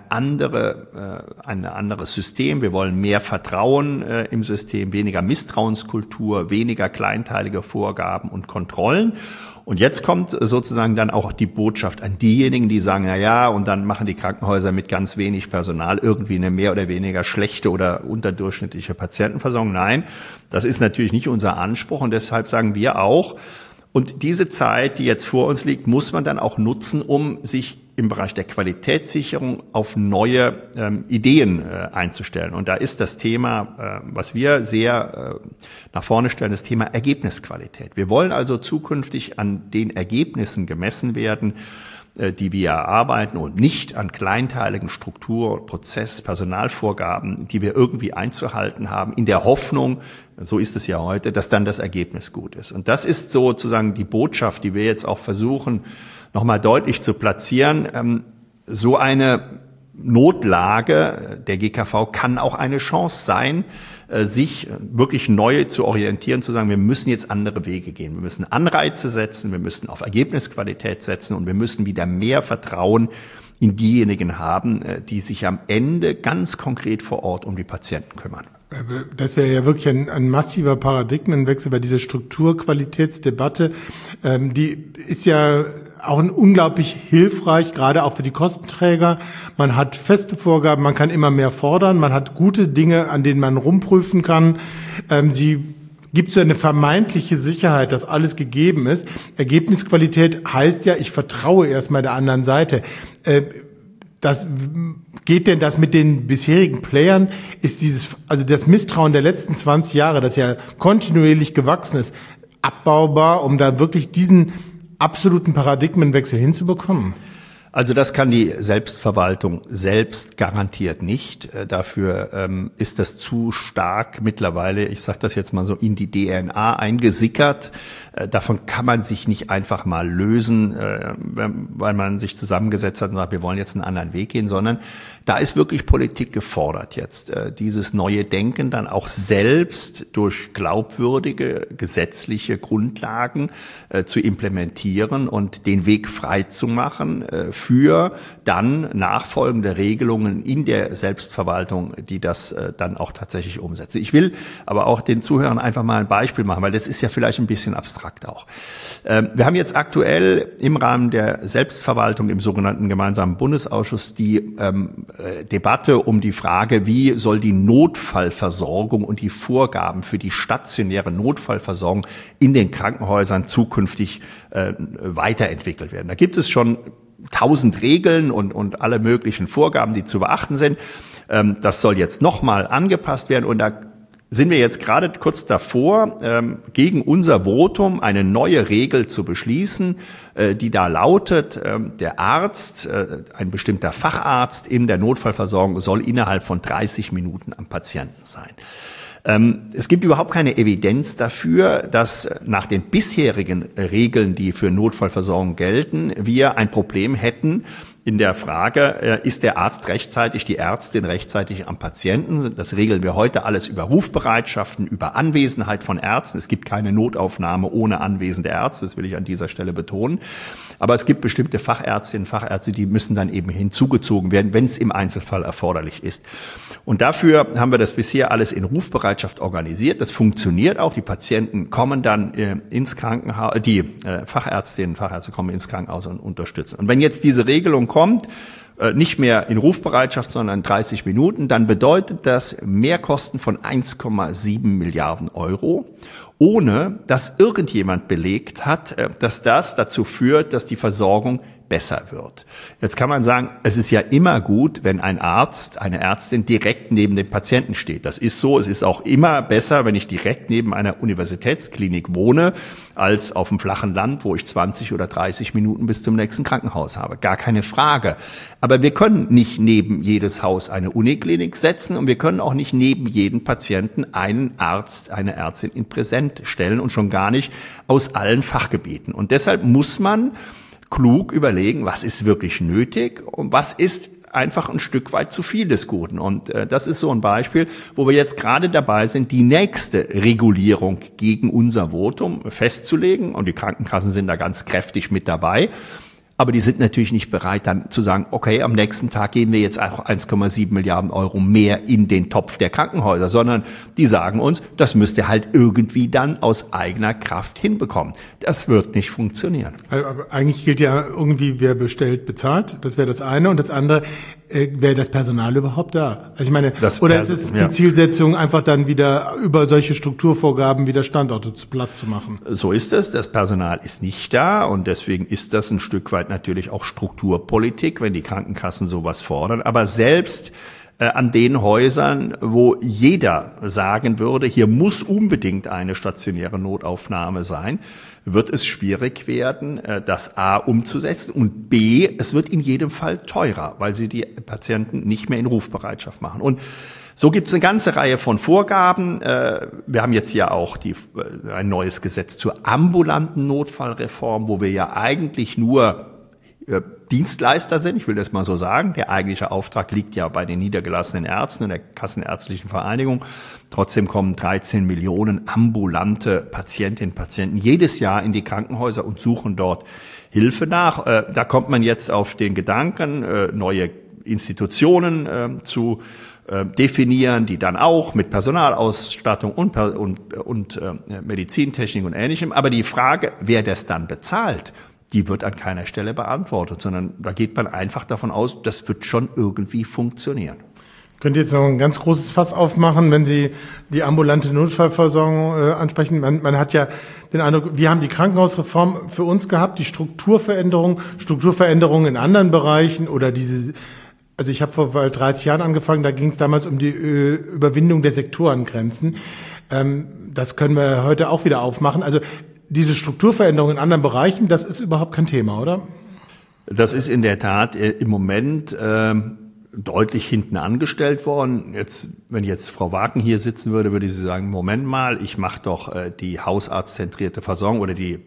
C: anderes System, wir wollen mehr Vertrauen im System, weniger Misstrauenskultur, weniger kleinteilige Vorgaben und Kontrollen. Und jetzt kommt sozusagen dann auch die Botschaft an diejenigen, die sagen, und dann machen die Krankenhäuser mit ganz wenig Personal irgendwie eine mehr oder weniger schlechte oder unterdurchschnittliche Patientenversorgung. Nein, das ist natürlich nicht unser Anspruch und deshalb sagen wir auch, und diese Zeit, die jetzt vor uns liegt, muss man dann auch nutzen, um sich im Bereich der Qualitätssicherung auf neue Ideen einzustellen. Und da ist das Thema, was wir sehr nach vorne stellen, das Thema Ergebnisqualität. Wir wollen also zukünftig an den Ergebnissen gemessen werden, die wir erarbeiten und nicht an kleinteiligen Struktur-, Prozess-, Personalvorgaben, die wir irgendwie einzuhalten haben, in der Hoffnung, so ist es ja heute, dass dann das Ergebnis gut ist. Und das ist sozusagen die Botschaft, die wir jetzt auch versuchen, nochmal deutlich zu platzieren. So eine Notlage der GKV kann auch eine Chance sein, sich wirklich neu zu orientieren, zu sagen, wir müssen jetzt andere Wege gehen. Wir müssen Anreize setzen, wir müssen auf Ergebnisqualität setzen und wir müssen wieder mehr Vertrauen in diejenigen haben, die sich am Ende ganz konkret vor Ort um die Patienten kümmern.
B: Das wäre ja wirklich ein massiver Paradigmenwechsel bei dieser Strukturqualitätsdebatte. Die ist ja auch unglaublich hilfreich, gerade auch für die Kostenträger. Man hat feste Vorgaben, man kann immer mehr fordern, man hat gute Dinge, an denen man rumprüfen kann. Sie gibt so eine vermeintliche Sicherheit, dass alles gegeben ist. Ergebnisqualität heißt ja, ich vertraue erstmal der anderen Seite. Geht denn das mit den bisherigen Playern? Ist also das Misstrauen der letzten 20 Jahre, das ja kontinuierlich gewachsen ist, abbaubar, um da wirklich diesen absoluten Paradigmenwechsel hinzubekommen?
C: Also das kann die Selbstverwaltung selbst garantiert nicht. Dafür ist das zu stark mittlerweile, ich sage das jetzt mal so, in die DNA eingesickert. Davon kann man sich nicht einfach mal lösen, weil man sich zusammengesetzt hat und sagt, wir wollen jetzt einen anderen Weg gehen, sondern da ist wirklich Politik gefordert jetzt, dieses neue Denken dann auch selbst durch glaubwürdige gesetzliche Grundlagen zu implementieren und den Weg frei zu machen für dann nachfolgende Regelungen in der Selbstverwaltung, die das dann auch tatsächlich umsetzen. Ich will aber auch den Zuhörern einfach mal ein Beispiel machen, weil das ist ja vielleicht ein bisschen abstrakt auch. Wir haben jetzt aktuell im Rahmen der Selbstverwaltung im sogenannten gemeinsamen Bundesausschuss die Debatte um die Frage, wie soll die Notfallversorgung und die Vorgaben für die stationäre Notfallversorgung in den Krankenhäusern zukünftig weiterentwickelt werden. Da gibt es schon 1000 Regeln und alle möglichen Vorgaben, die zu beachten sind. Das soll jetzt nochmal angepasst werden und da sind wir jetzt gerade kurz davor, gegen unser Votum eine neue Regel zu beschließen, die da lautet, der Arzt, ein bestimmter Facharzt in der Notfallversorgung soll innerhalb von 30 Minuten am Patienten sein. Es gibt überhaupt keine Evidenz dafür, dass nach den bisherigen Regeln, die für Notfallversorgung gelten, wir ein Problem hätten in der Frage, ist der Arzt rechtzeitig, die Ärztin rechtzeitig am Patienten? Das regeln wir heute alles über Rufbereitschaften, über Anwesenheit von Ärzten. Es gibt keine Notaufnahme ohne anwesende Ärzte, das will ich an dieser Stelle betonen. Aber es gibt bestimmte Fachärztinnen und Fachärzte, die müssen dann eben hinzugezogen werden, wenn es im Einzelfall erforderlich ist. Und dafür haben wir das bisher alles in Rufbereitschaft organisiert. Das funktioniert auch. Die Patienten kommen dann ins Krankenhaus, die Fachärztinnen und Fachärzte kommen ins Krankenhaus und unterstützen. Und wenn jetzt diese Regelung kommt, nicht mehr in Rufbereitschaft, sondern 30 Minuten, dann bedeutet das Mehrkosten von 1,7 Milliarden Euro, ohne dass irgendjemand belegt hat, dass das dazu führt, dass die Versorgung besser wird. Jetzt kann man sagen, es ist ja immer gut, wenn ein Arzt, eine Ärztin direkt neben dem Patienten steht. Das ist so. Es ist auch immer besser, wenn ich direkt neben einer Universitätsklinik wohne, als auf dem flachen Land, wo ich 20 oder 30 Minuten bis zum nächsten Krankenhaus habe. Gar keine Frage. Aber wir können nicht neben jedes Haus eine Uniklinik setzen und wir können auch nicht neben jeden Patienten einen Arzt, eine Ärztin in Präsent stellen und schon gar nicht aus allen Fachgebieten. Und deshalb muss man klug überlegen, was ist wirklich nötig und was ist einfach ein Stück weit zu viel des Guten. Und das ist so ein Beispiel, wo wir jetzt gerade dabei sind, die nächste Regulierung gegen unser Votum festzulegen. Und die Krankenkassen sind da ganz kräftig mit dabei. Aber die sind natürlich nicht bereit, dann zu sagen, okay, am nächsten Tag geben wir jetzt auch 1,7 Milliarden Euro mehr in den Topf der Krankenhäuser, sondern die sagen uns, das müsst ihr halt irgendwie dann aus eigener Kraft hinbekommen. Das wird nicht funktionieren.
B: Aber eigentlich gilt ja irgendwie, wer bestellt, bezahlt. Das wäre das eine. Und das andere, wäre das Personal überhaupt da? Also ich meine, oder ist es die Zielsetzung, einfach dann wieder über solche Strukturvorgaben wieder Standorte zu Platz zu machen?
C: So ist es. Das Personal ist nicht da und deswegen ist das ein Stück weit natürlich auch Strukturpolitik, wenn die Krankenkassen sowas fordern. Aber selbst an den Häusern, wo jeder sagen würde, hier muss unbedingt eine stationäre Notaufnahme sein, wird es schwierig werden, das A umzusetzen und B, es wird in jedem Fall teurer, weil sie die Patienten nicht mehr in Rufbereitschaft machen. Und so gibt es eine ganze Reihe von Vorgaben. Wir haben jetzt ja auch ein neues Gesetz zur ambulanten Notfallreform, wo wir ja eigentlich nur Dienstleister sind, ich will das mal so sagen. Der eigentliche Auftrag liegt ja bei den niedergelassenen Ärzten und der Kassenärztlichen Vereinigung. Trotzdem kommen 13 Millionen ambulante Patientinnen und Patienten jedes Jahr in die Krankenhäuser und suchen dort Hilfe nach. Da kommt man jetzt auf den Gedanken, neue Institutionen zu definieren, die dann auch mit Personalausstattung und Medizintechnik und Ähnlichem. Aber die Frage, wer das dann bezahlt, die wird an keiner Stelle beantwortet, sondern da geht man einfach davon aus, das wird schon irgendwie funktionieren.
B: Könnt ihr jetzt noch ein ganz großes Fass aufmachen, wenn Sie die ambulante Notfallversorgung ansprechen? Man hat ja den Eindruck, wir haben die Krankenhausreform für uns gehabt, die Strukturveränderungen in anderen Bereichen oder also ich habe vor bald 30 Jahren angefangen, da ging es damals um die Überwindung der Sektorengrenzen. Das können wir heute auch wieder aufmachen. Also diese Strukturveränderungen in anderen Bereichen, das ist überhaupt kein Thema, oder?
C: Das ist in der Tat im Moment deutlich hinten angestellt worden. Wenn jetzt Frau Waken hier sitzen würde, würde sie sagen, Moment mal, ich mache doch die hausarztzentrierte Versorgung oder die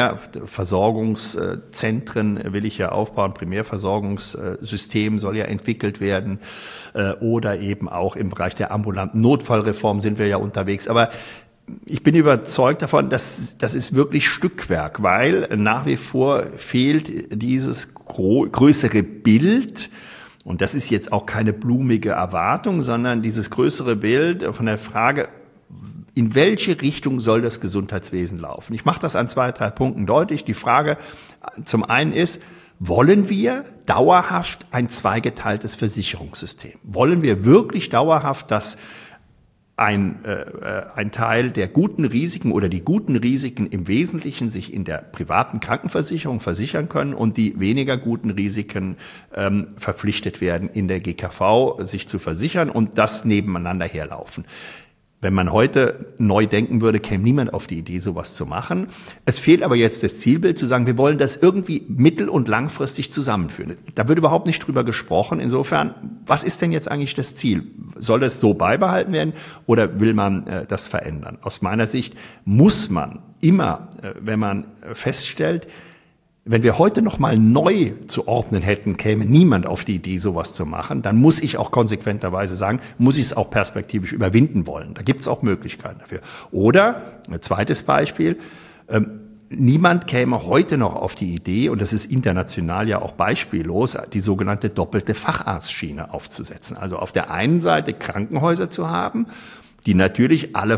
C: Primärversorgungszentren will ich ja aufbauen. Primärversorgungssystem soll ja entwickelt werden. Oder eben auch im Bereich der ambulanten Notfallreform sind wir ja unterwegs. Aber ich bin überzeugt davon, dass das ist wirklich Stückwerk, weil nach wie vor fehlt dieses größere Bild. Und das ist jetzt auch keine blumige Erwartung, sondern dieses größere Bild von der Frage, in welche Richtung soll das Gesundheitswesen laufen? Ich mache das an 2, 3 Punkten deutlich. Die Frage zum einen ist, wollen wir dauerhaft ein zweigeteiltes Versicherungssystem? Wollen wir wirklich dauerhaft, dass ein Teil der guten Risiken oder die guten Risiken im Wesentlichen sich in der privaten Krankenversicherung versichern können und die weniger guten Risiken verpflichtet werden, in der GKV sich zu versichern und das nebeneinander herlaufen? Wenn man heute neu denken würde, käme niemand auf die Idee, sowas zu machen. Es fehlt aber jetzt das Zielbild, zu sagen, wir wollen das irgendwie mittel- und langfristig zusammenführen. Da wird überhaupt nicht drüber gesprochen. Insofern, was ist denn jetzt eigentlich das Ziel? Soll das so beibehalten werden oder will man das verändern? Aus meiner Sicht muss man immer, wenn man feststellt, wenn wir heute noch mal neu zu ordnen hätten, käme niemand auf die Idee, sowas zu machen, dann muss ich auch konsequenterweise sagen, muss ich es auch perspektivisch überwinden wollen. Da gibt es auch Möglichkeiten dafür. Oder, ein zweites Beispiel, niemand käme heute noch auf die Idee, und das ist international ja auch beispiellos, die sogenannte doppelte Facharztschiene aufzusetzen. Also auf der einen Seite Krankenhäuser zu haben, die natürlich alle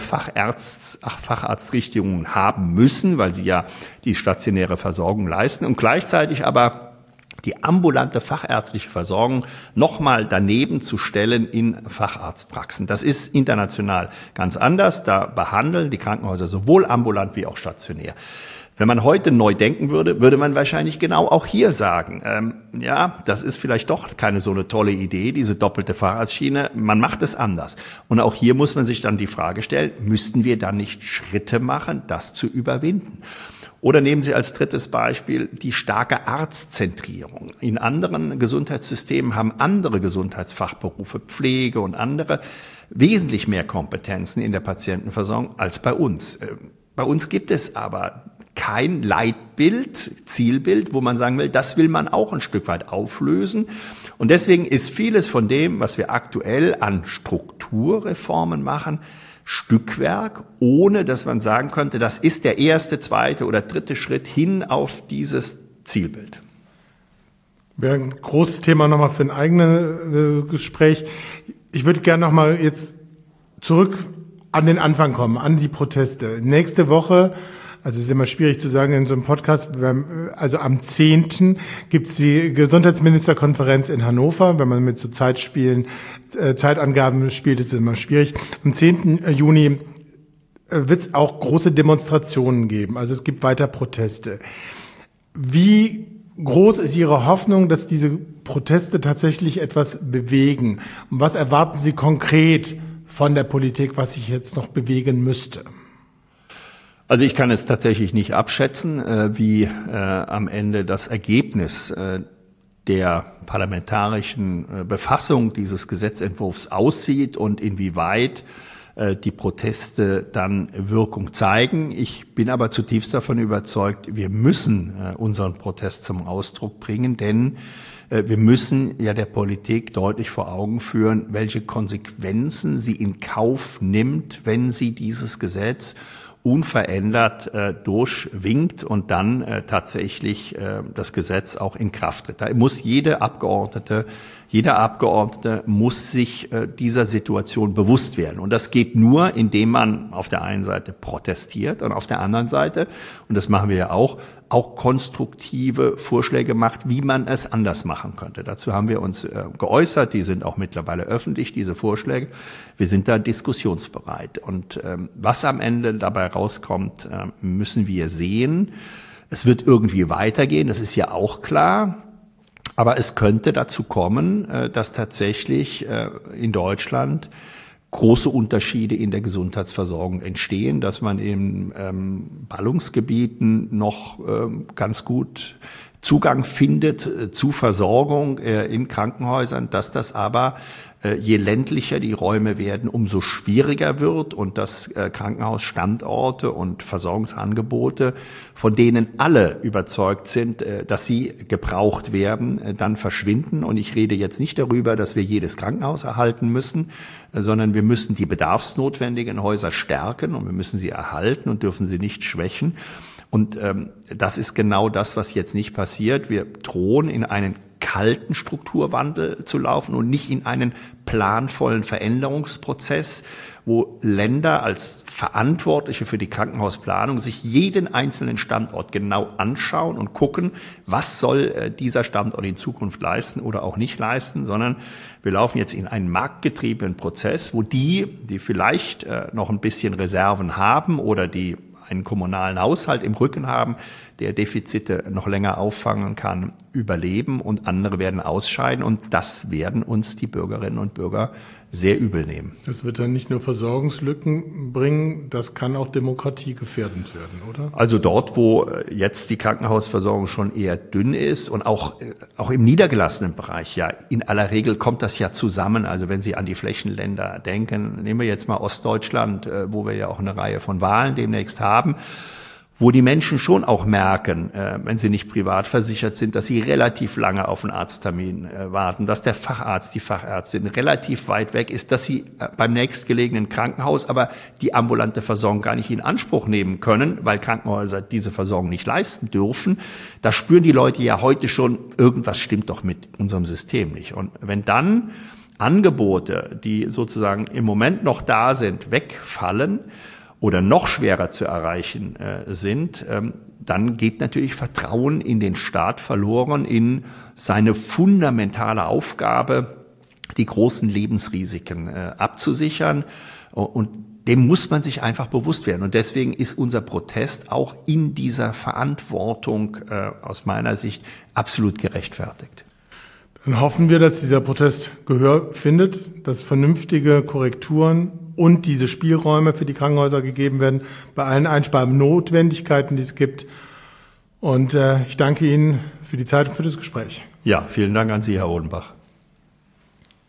C: Facharztrichtungen haben müssen, weil sie ja die stationäre Versorgung leisten und gleichzeitig aber die ambulante fachärztliche Versorgung nochmal daneben zu stellen in Facharztpraxen. Das ist international ganz anders. Da behandeln die Krankenhäuser sowohl ambulant wie auch stationär. Wenn man heute neu denken würde, würde man wahrscheinlich genau auch hier sagen, ja, das ist vielleicht doch keine so eine tolle Idee, diese doppelte Facharztschiene, man macht es anders. Und auch hier muss man sich dann die Frage stellen, müssten wir dann nicht Schritte machen, das zu überwinden? Oder nehmen Sie als drittes Beispiel die starke Arztzentrierung. In anderen Gesundheitssystemen haben andere Gesundheitsfachberufe, Pflege und andere, wesentlich mehr Kompetenzen in der Patientenversorgung als bei uns. Bei uns gibt es aber kein Leitbild, Zielbild, wo man sagen will, das will man auch ein Stück weit auflösen. Und deswegen ist vieles von dem, was wir aktuell an Strukturreformen machen, Stückwerk, ohne dass man sagen könnte, das ist der erste, zweite oder dritte Schritt hin auf dieses Zielbild.
B: Wäre ein großes Thema nochmal für ein eigenes Gespräch. Ich würde gerne nochmal jetzt zurück an den Anfang kommen, an die Proteste. Nächste Woche, also es ist immer schwierig zu sagen in so einem Podcast, also am 10. gibt's die Gesundheitsministerkonferenz in Hannover. Wenn man mit so Zeitangaben spielt, ist es immer schwierig. Am 10. Juni wird's auch große Demonstrationen geben. Also es gibt weiter Proteste. Wie groß ist Ihre Hoffnung, dass diese Proteste tatsächlich etwas bewegen? Und was erwarten Sie konkret von der Politik, was sich jetzt noch bewegen müsste?
C: Also ich kann es tatsächlich nicht abschätzen, wie am Ende das Ergebnis der parlamentarischen Befassung dieses Gesetzentwurfs aussieht und inwieweit die Proteste dann Wirkung zeigen. Ich bin aber zutiefst davon überzeugt, wir müssen unseren Protest zum Ausdruck bringen, denn wir müssen ja der Politik deutlich vor Augen führen, welche Konsequenzen sie in Kauf nimmt, wenn sie dieses Gesetz unverändert durchwinkt und dann tatsächlich das Gesetz auch in Kraft tritt. Da muss jede Abgeordnete, Jeder Abgeordnete muss sich dieser Situation bewusst werden. Und das geht nur, indem man auf der einen Seite protestiert und auf der anderen Seite, und das machen wir ja auch konstruktive Vorschläge macht, wie man es anders machen könnte. Dazu haben wir uns geäußert, die sind auch mittlerweile öffentlich, diese Vorschläge. Wir sind da diskussionsbereit. Und was am Ende dabei rauskommt, müssen wir sehen. Es wird irgendwie weitergehen, das ist ja auch klar. Aber es könnte dazu kommen, dass tatsächlich in Deutschland große Unterschiede in der Gesundheitsversorgung entstehen, dass man in Ballungsgebieten noch ganz gut Zugang findet zu Versorgung in Krankenhäusern, dass das aber je ländlicher die Räume werden, umso schwieriger wird und dass Krankenhausstandorte und Versorgungsangebote, von denen alle überzeugt sind, dass sie gebraucht werden, dann verschwinden. Und ich rede jetzt nicht darüber, dass wir jedes Krankenhaus erhalten müssen, sondern wir müssen die bedarfsnotwendigen Häuser stärken und wir müssen sie erhalten und dürfen sie nicht schwächen. Und das ist genau das, was jetzt nicht passiert. Wir drohen in einen kalten Strukturwandel zu laufen und nicht in einen planvollen Veränderungsprozess, wo Länder als Verantwortliche für die Krankenhausplanung sich jeden einzelnen Standort genau anschauen und gucken, was soll dieser Standort in Zukunft leisten oder auch nicht leisten, sondern wir laufen jetzt in einen marktgetriebenen Prozess, wo die vielleicht noch ein bisschen Reserven haben oder die einen kommunalen Haushalt im Rücken haben, der Defizite noch länger auffangen kann, überleben und andere werden ausscheiden. Und das werden uns die Bürgerinnen und Bürger sehr übel nehmen.
B: Das wird dann nicht nur Versorgungslücken bringen, das kann auch demokratiegefährdend werden, oder?
C: Also dort, wo jetzt die Krankenhausversorgung schon eher dünn ist und auch im niedergelassenen Bereich, ja, in aller Regel kommt das ja zusammen. Also wenn Sie an die Flächenländer denken, nehmen wir jetzt mal Ostdeutschland, wo wir ja auch eine Reihe von Wahlen demnächst haben, wo die Menschen schon auch merken, wenn sie nicht privat versichert sind, dass sie relativ lange auf einen Arzttermin warten, dass der Facharzt, die Fachärztin relativ weit weg ist, dass sie beim nächstgelegenen Krankenhaus aber die ambulante Versorgung gar nicht in Anspruch nehmen können, weil Krankenhäuser diese Versorgung nicht leisten dürfen. Da spüren die Leute ja heute schon, irgendwas stimmt doch mit unserem System nicht. Und wenn dann Angebote, die sozusagen im Moment noch da sind, wegfallen, oder noch schwerer zu erreichen sind, dann geht natürlich Vertrauen in den Staat verloren, in seine fundamentale Aufgabe, die großen Lebensrisiken abzusichern. Und dem muss man sich einfach bewusst werden. Und deswegen ist unser Protest auch in dieser Verantwortung aus meiner Sicht absolut gerechtfertigt.
B: Dann hoffen wir, dass dieser Protest Gehör findet, dass vernünftige Korrekturen und diese Spielräume für die Krankenhäuser gegeben werden, bei allen Einsparnotwendigkeiten, die es gibt. Und ich danke Ihnen für die Zeit und für das Gespräch.
C: Ja, vielen Dank an Sie, Herr Odenbach.